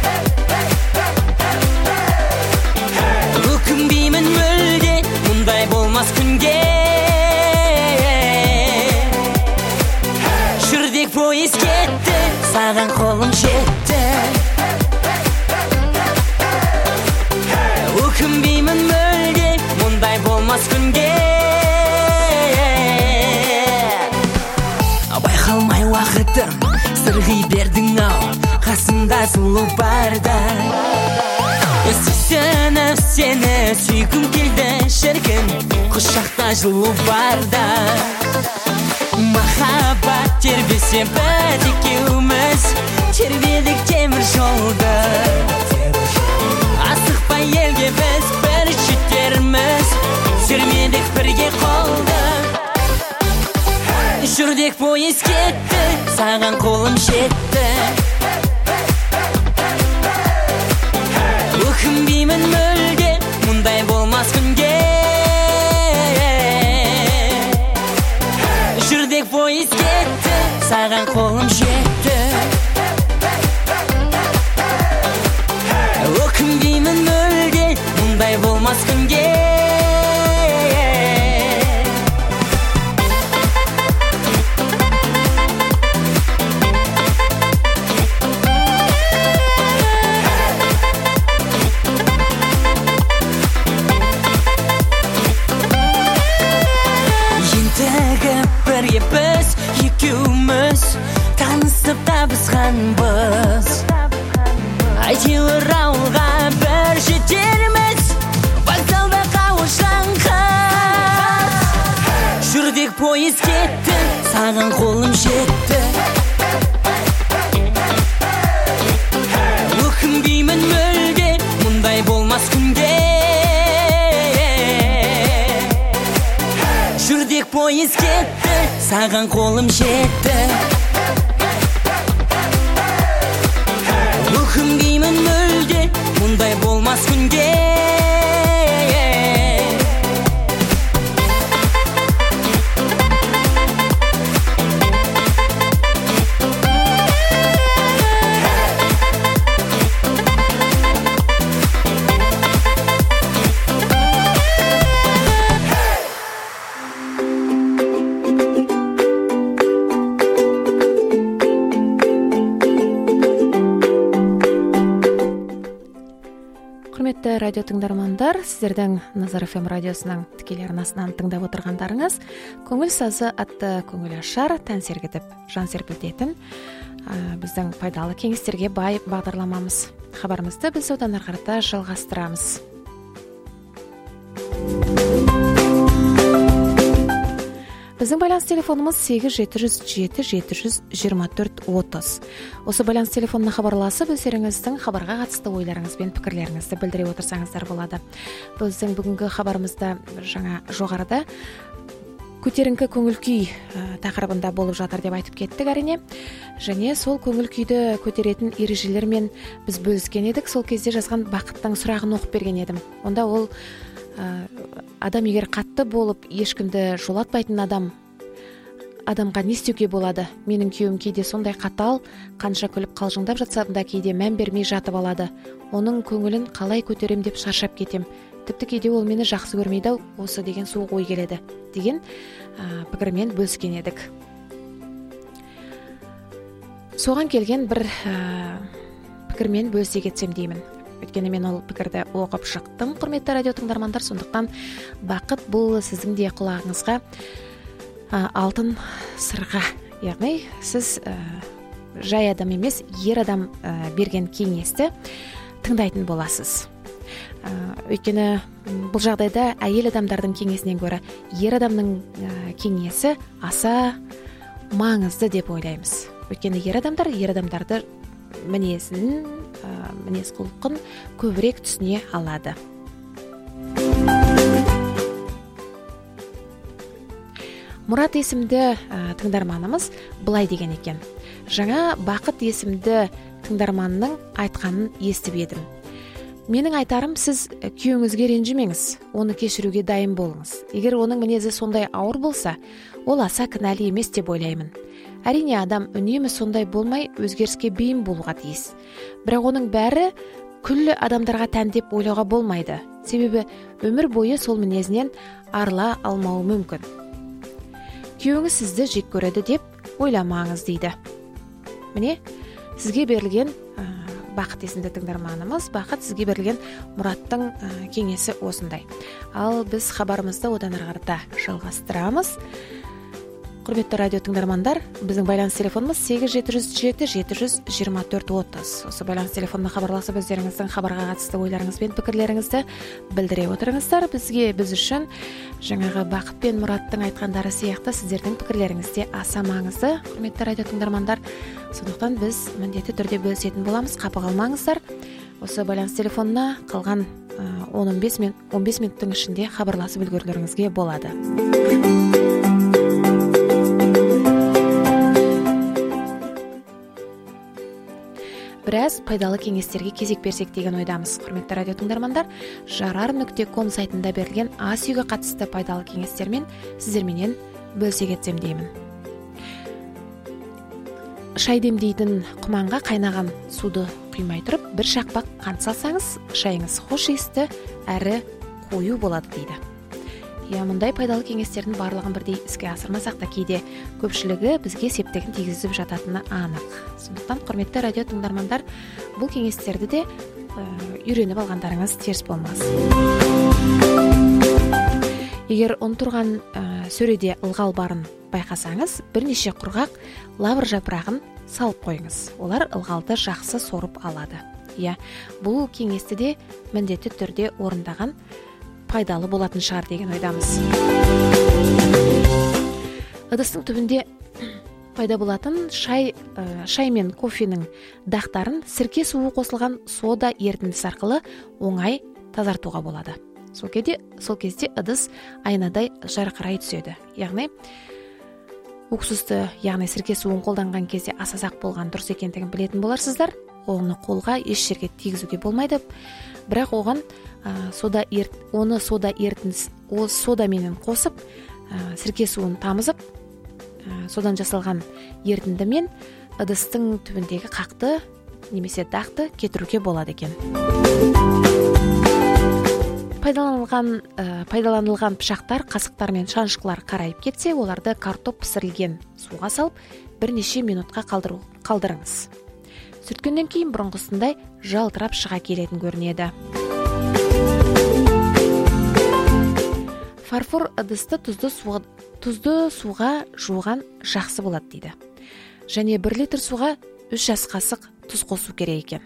Өкінбеймін мүлде, мұндай болмас күнге. Жүрдек пойыз кетті, саған қолым жетті. Өкінбеймін мүлде, мұндай болмас күнге. Байқалмай уақытым, сырғи бердің-ау, қасымда сұлу барда. Сүйсініп сені сүйгім келді шіркін, құшақта жылу барда. Махаббат тербесе біз екеуміз, тербедік темір жолды. Асықпай елге біз бір жетерміз, сермедік бірге қолды. Жүрдек пойыз кетті, саған қолым жетті. Өкінбеймін мүлде, мұндай болмас күнге. Жүрдек пойыз кетті, саған қолым жетті. Өкінбеймін мүлде, мұндай болмас күнге. тапқанбыз әйтеуір ауылға бір жетерміз вокзалда қауышқан қыз жүрдек пойыз кетті саған қолым жетті өкінбеймін мүлде мұндай болмас күнде жүрдек пойыз кетті саған қолым жетті өкінбеймін мүлде мұндай болмас күнде Құрметті радио тыңдармандар, сіздердің Назар FM радиосының тікелей арнасынан тыңдап отырғандарыңыз көңіл сазы атты көңіл ашар, тән сергітіп, жан серпілтетін біздің пайдалы кеңестерге бай бағдарламамыз. Хабарымызды біз одан ары қарата жалғастырамыз. Біздің байланыс телефонымыз 8-707-724-30. Осы байланыс телефонына хабарласып, өздеріңіздің хабарға қатысты ойларыңыз бен пікірлеріңізді білдіре отырсаңыздар болады. Біздің бүгінгі хабарымызда жаңа жоғарыда көтеріңкі көңіл күй тақырыбында болып жатыр деп айтып кеттік әрине. Және сол көңіл күйді көтеретін ережелермен біз бөліскен едік. Сол кезде жазған Бақыттың сұрағын оқып берген едім. Онда ол адам егер қатты болып ешкімді жолатпайтын адамға не істеуге болады? Менің күйеуім кейде сондай қатал, қанша күліп қалжыңдап жатса да кейде мән бермей жатып алады. Оның көңілін қалай көтерем деп шаршап кетем. Тіпті кейде ол мені жақсы көрмейді, осы деген суық ой келеді деген пікірмен бөліскен едік. Соған келген бір пікірмен бөлісе кетсем деймін. Өйткені мен ол пікірді оқып шықтым, құрметті радио тыңдармандар. Сондықтан бақыт бұл сіздің де құлағыңызға алтын сырға, яғни сіз жай адам емес, ер адам берген кеңесті тыңдайтын боласыз. Өйткені бұл жағдайда әйел адамдардың кеңесінен гөрі ер адамның кеңесі аса маңызды деп ойлаймыз. Өйткені ер адамдарды мінезін, мінез құлқын көбірек түсіне алады. Мұрат есімді тыңдарманымыз былай деген екен. Жаңа Бақыт есімді тыңдарманның айтқанын естіп едім. Менің айтарым, сіз күйеуіңізге ренжімеңіз, оны кешіруге дайын болыңыз. Егер оның мінезі сондай ауыр болса, ол аса кінәлі емес деп ойлаймын. Әрине, адам үнемі сондай болмай өзгеріске бейім болуға тиіс. Бірақ оның бәрі күллі адамдарға тән деп ойлауға болмайды. Себебі өмір бойы сол мінезінен арыла алмауы мүмкін. Күйеуіңіз сізді жек көреді деп ойламаңыз дейді. Міне, сізге берілген Бақыт есімді тыңдарманымыз, Бақыт сізге берілген Мұраттың кеңесі осындай. Ал біз хабарымызды одан ары қарата жалғастырамыз. Құрметті радио тыңдармандар, біздің байланыс телефонымыз 8-707-724-30. Осы байланыс телефонына хабарласып, өздеріңіздің хабарға қатысты ойларыңыз бен пікірлеріңізді білдіре отырыңыздар. Біз үшін жаңағы Бақыт пен Мұраттың айтқандары сияқты сіздердің пікірлеріңіз де аса маңызды, құрметті радио тыңдармандар. Сондықтан біз міндетті түрде бөлісетін боламыз, қапы қалмаңыздар. Осы байланыс телефонына қалған 15 минуттың ішінде хабарласып үлгерулеріңізге болады. Біраз пайдалы кеңестерге кезек берсек деген ойдамыз. Құрметті радио тыңдармандар, жарар.com сайтында берілген ас үйге қатысты пайдалы кеңестермен сіздерменен бөлісе кетсем деймін. Шай демдейтін құманға қайнаған суды құймай тұрып, бір шақпақ қант салсаңыз, шайыңыз хош иісті әрі қою болады дейді. Мұндай пайдалы кеңестердің барлығын бірдей іске асырмасақ та кейде көпшілігі бізге септігін тигізіп жататыны анық. Сондықтан, құрметті радио тыңдармандар, бұл кеңестерді де үйреніп алғандарыңыз теріс болмас. Егер ұнтырған сөреде ылғал барын байқасаңыз, бірнеше құрғақ лавр жапырағын салып қойыңыз. Олар ылғалды жақсы сорып алады. Бұл кеңесті де міндетті түрде орындаған пайдалы болатын шығар деген ойдамыз. Ыдыстың түбінде пайда болатын шай мен кофенің дақтарын сірке суы қосылған сода ерітіндісі арқылы оңай тазартуға болады. Сол кезде ыдыс айнадай жарқырай түседі. Яғни уксусты, яғни сірке суын қолданған кезде асасақ болған дұрыс екендігін білетін боларсыздар. Оны қолға еш жерге тигізуге болмайды. Бірақ оған содаменен қосып, сірке суын тамызып, содан жасалған ерітіндімен ыдыстың түбіндегі қақты немесе дақты кетіруге болады екен. Пайдаланылған пышақтар, қасықтар мен шанышқылар қарайып кетсе, оларды картоп пісірілген суға салып, бірнеше минутқа қалдырыңыз. Сүрткеннен кейін бұрынғысындай жалтырап шыға келетін көрінеді. Фарфор ыдысты тұзды суға жуған жақсы болады дейді. Және 1 литр суға 3 ас қасық тұз қосу керек екен.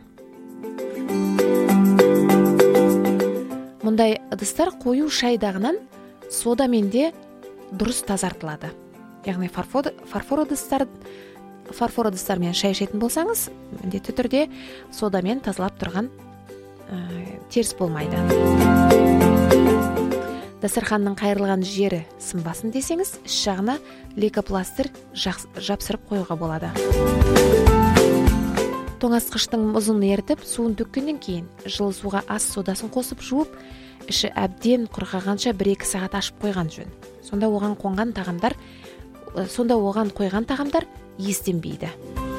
Мұндай ыдыстар қою шай дағынан содамен де дұрыс тазартылады. Яғни фарфор ыдыстармен шай ішетін болсаңыз, міндетті түрде содамен тазалап тұрған теріс болмайды. Дастарханның қайырлаған жері сынбасын десеңіз, іш жағына лейкопластыр жапсырып қоюға болады. Тоңазытқыштың мұзын ерітіп, суын төккеннен кейін жылы суға ас содасын қосып жуып, іші әбден құрғағанша 1-2 сағат ашып қойған жөн. Сонда оған қойған тағамдар естенбейді.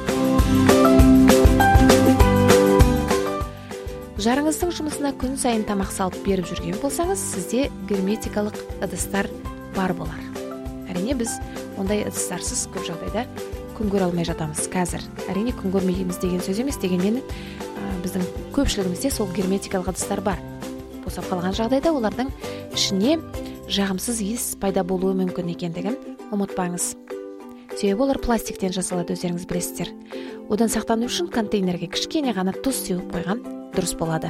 Жарыңыздың жұмысына күн сайын тамақ салып беріп жүрген болсаңыз, сізде герметикалық ыдыстар бар болар. Әрине біз ондай ыдыстарсыз көп жағдайда күн көре алмай жатамыз қазір. Әрине күн көрмейміз деген сөз емес, дегенмен біздің көпшілігімізде сол герметикалық ыдыстар бар. Босап қалған жағдайда олардың ішіне жағымсыз иіс пайда болуы мүмкін екендігін ұмытпаңыз. Себебі олар пластиктен жасалады, өздеріңіз білесіздер. Одан сақтану үшін контейнерге кішкене ғана тұз сеуіп қойған дұрыс болады.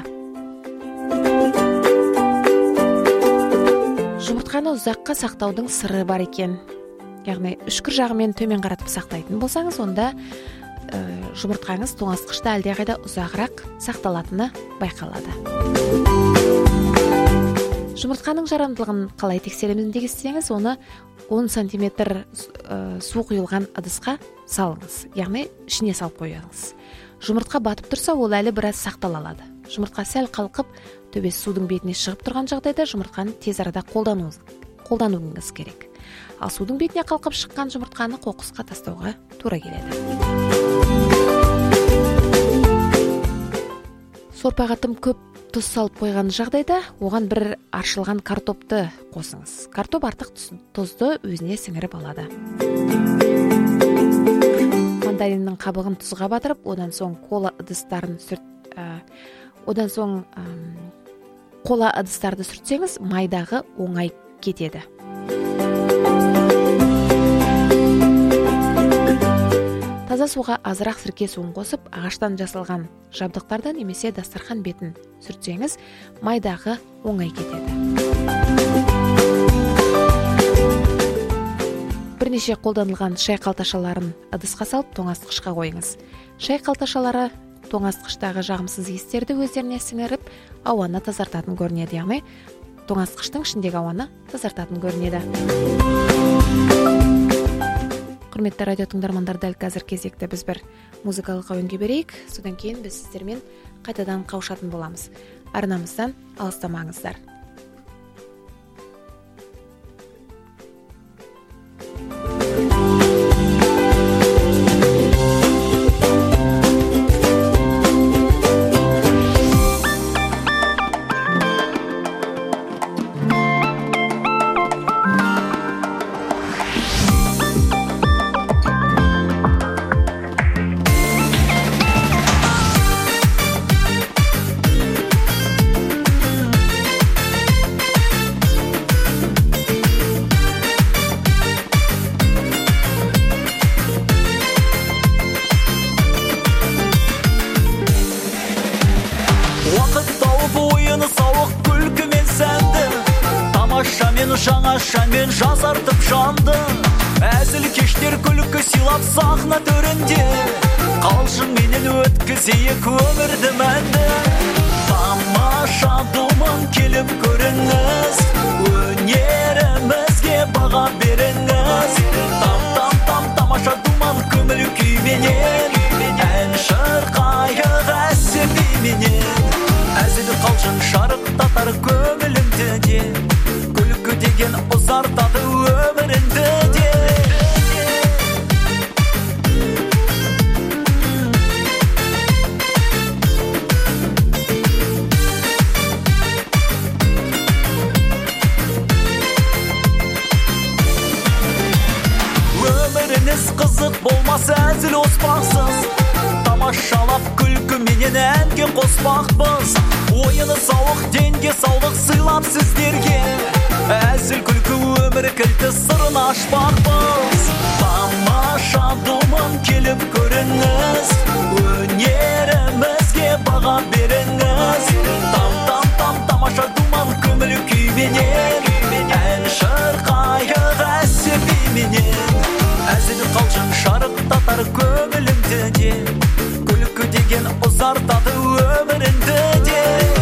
Жұмыртқаны ұзаққа сақтаудың сыры бар екен. Яғни үшкір жағымен төмен қаратып сақтайтын болсаңыз, онда жұмыртқаңыз тоңазытқышта әлдеқайда ұзағырақ сақталатыны байқалады. Жұмыртқаның жарамдылығын қалай тексереміз десеңіз, оны 10 сантиметр су құйылған ыдысқа салыңыз. Яғни ішіне салып қойыңыз. Жұмыртқа батып тұрса, ол әлі біраз сақтала алады. Жұмыртқа сәл қалқып, төбесі судың бетіне шығып тұрған жағдайда жұмыртқаны тез арада қолдануыңыз керек. Ал судың бетіне қалқып шыққан жұмыртқаны қоқысқа тастауға тура келеді. Сорпаға тым көп тұз салып қойған жағдайда, оған бір аршылған картопты қосыңыз. Картоп артық тұзды өзіне сіңіріп алады. Мандариннің қабығын тұзға батырып, одан соң кола ыдыстарды сүртсеңіз, майдағы оңай кетеді. Таза суға азырақ сірке суын қосып, ағаштан жасалған жабдықтарды немесе дастархан бетін сүртсеңіз, майдағы оңай кетеді. Бірнеше қолданылған шай қалташаларын ыдысқа салып, тоңазытқышқа қойыңыз. Шай қалташалары тоңазытқыштағы жағымсыз иістерді өздеріне сіңіріп, ауаны тазартатын көрінеді. Яғни тоңазытқыштың ішіндегі ауаны тазартатын көрінеді. Құрметті радио тыңдармандар, дәл қазір кезекті біз бір музыкалық әуенге берейік. Содан кейін біз сіздермен қайтадан қауышатын боламыз. Арнамыздан алыстамаңыздар. мен жаңашамен жасартып жанды. Әзіл кештер күлкі сыйлап сахна төрінде, қалжың менен өткізейік өмірді мәнді. Тамаша думан келіп көріңіз, өнерімізге баға беріңіз. Тамаша думан көңіл күйменен, ән шырқайық әсібейменен. Әзіл қалжың шарықтатар көңілімді де, күлкі деген ұзартады өміріңді де. Қызық болмас әзіл оспақсыз, тамашалап күлкі менен әнге қоспақпыз. Ойыны сауық, денге саулық сыйлап сіздерге, әзіл күлкі өмір кілті сырын ашпақпыз. Тамаша думан келіп көріңіз, өнерімізге баға беріңіз. Тамаша думан көңіл күйменен, ән шырқайық әсібейменен. Әзіл қалжың шарықтатар көңілімді де, күлкі деген ұзартады өміріңді де.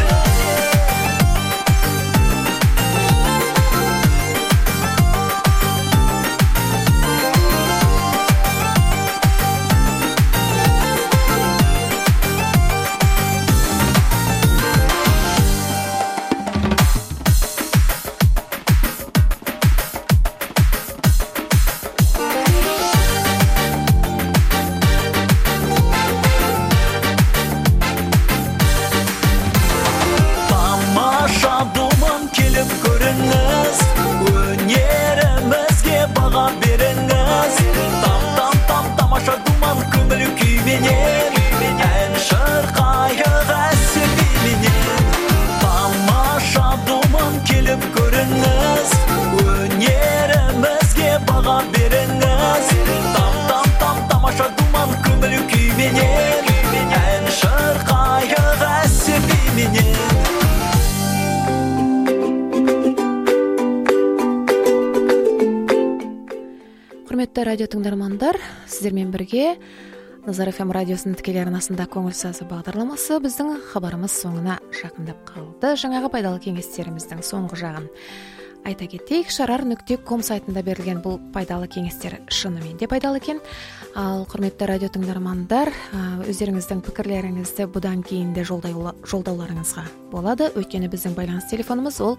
Радио тыңдармандар, сіздермен бірге Назар FM радиосының тікелей арнасында көңіл сазы бағдарламасы біздің хабарымыз соңына жақындап қалды. Жаңағы пайдалы кеңестеріміздің соңғы жағын айта кетейік. Sharar.com сайтында берілген бұл пайдалы кеңестер шынымен де пайдалы екен. Ал құрметті радио тыңдармандар, өздеріңіздің пікірлеріңізді бұдан кейін де жолдауларыңызға болады. Өйткені біздің байланыс телефонымыз ол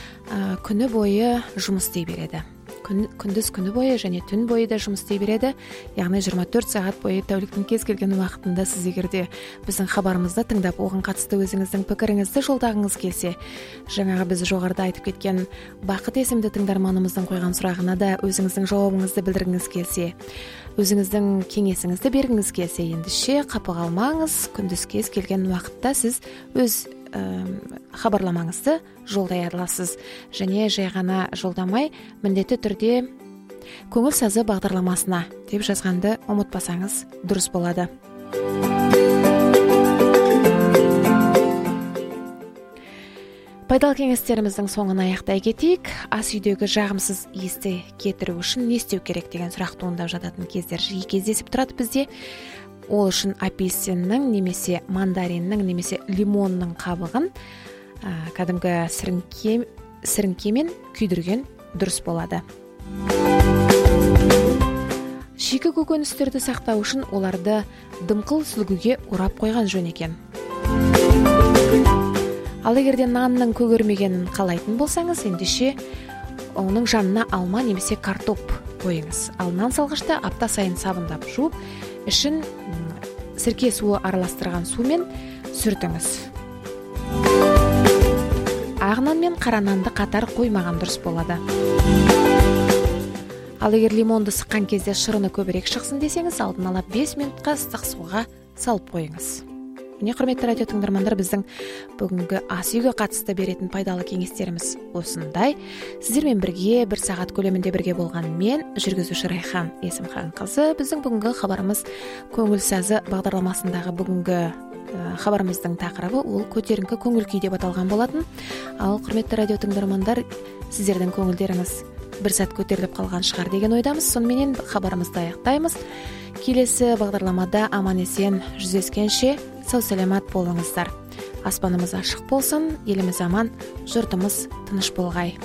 күні бойы жұмыс істей береді. Күндіз күні бойы және түн бойы да жұмыс істей береді. Яғни 24 сағат бойы тәуліктің кез келген уақытында сіз егерде біздің хабарымызды тыңдап, оған қатысты өзіңіздің пікіріңізді жолдағыңыз келсе, жаңағы біз жоғарыда айтып кеткен Бақыт есімді тыңдарманымыздың қойған сұрағына да өзіңіздің жауабыңызды білдіргіңіз келсе, өзіңіздің кеңесіңізді бергіңіз келсе, ендеше қапы қалмаңыз. Күндіз кез келген уақытта сіз өз хабарламаңызды жолдай аласыз. Және жай ғана жолдамай, міндетті түрде көңіл сазы бағдарламасына деп жазғанды ұмытпасаңыз дұрыс болады. Пайдалы кеңестеріміздің соңын аяқтай кетейік. Ас үйдегі жағымсыз иісті кетіру үшін не істеу керек деген сұрақ туындап жататын кездер жиі кездесіп тұрады бізде. Ол үшін апельсиннің немесе мандариннің немесе лимонның қабығын кәдімгі сіріңкемен күйдірген дұрыс болады. Шикі көкөністерді сақтау үшін оларды дымқыл сүлгіге орап қойған жөн екен. Ал егерде нанның көгермегенін қалайтын болсаңыз, ендеше оның жанына алма немесе картоп қойыңыз. Ал нан салғышты апта сайын сабындап жуып, ішін сірке суы араластырған сумен сүртіңіз. Ақ нан мен қара нанды қатар қоймаған дұрыс болады. Ал егер лимонды сыққан кезде шырыны көбірек шықсын десеңіз, алдын ала 5 минутқа ыстық суға салып қойыңыз. Міне, құрметті радио тыңдармандар, біздің бүгінгі ас үйге қатысты беретін пайдалы кеңестеріміз осындай. Сіздермен бірге 1 сағат көлемінде бірге болған мен, жүргізуші Райхан Есімхан қызы. Біздің бүгінгі хабарымыз көңіл сазы бағдарламасындағы бүгінгі Хабарымыздың тақырыбы ол көтеріңкі көңіл күй деп аталған болатын. Ал құрметті радио тыңдармандар, сіздердің көңілдеріңіз бір сәт көтеріліп қалған шығар деген ойдамыз. Сонымен хабарымызды аяқтаймыз. Келесі бағдарламада аман есен жүздескенше сау саламат болыңыздар. Аспанымыз ашық болсын, еліміз аман, жұртымыз тыныш болғай.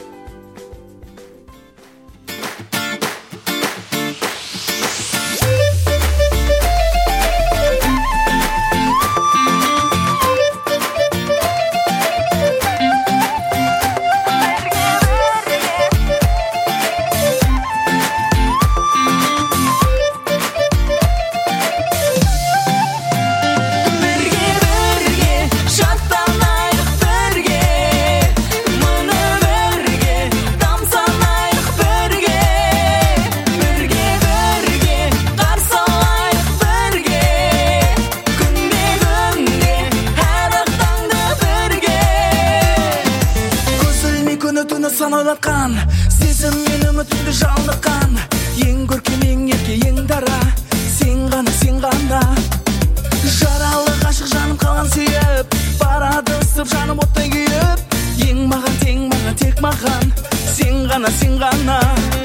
Сан ойлатқан сезім мен үмітімді жалыныққан, ең көркем, ең ерке, ең дара, сен ғана жаралы ғашық жаным қалған сүйіп, барады ысып жаным оттай күйіп, ең маған, тең маған, тек маған, сен ғана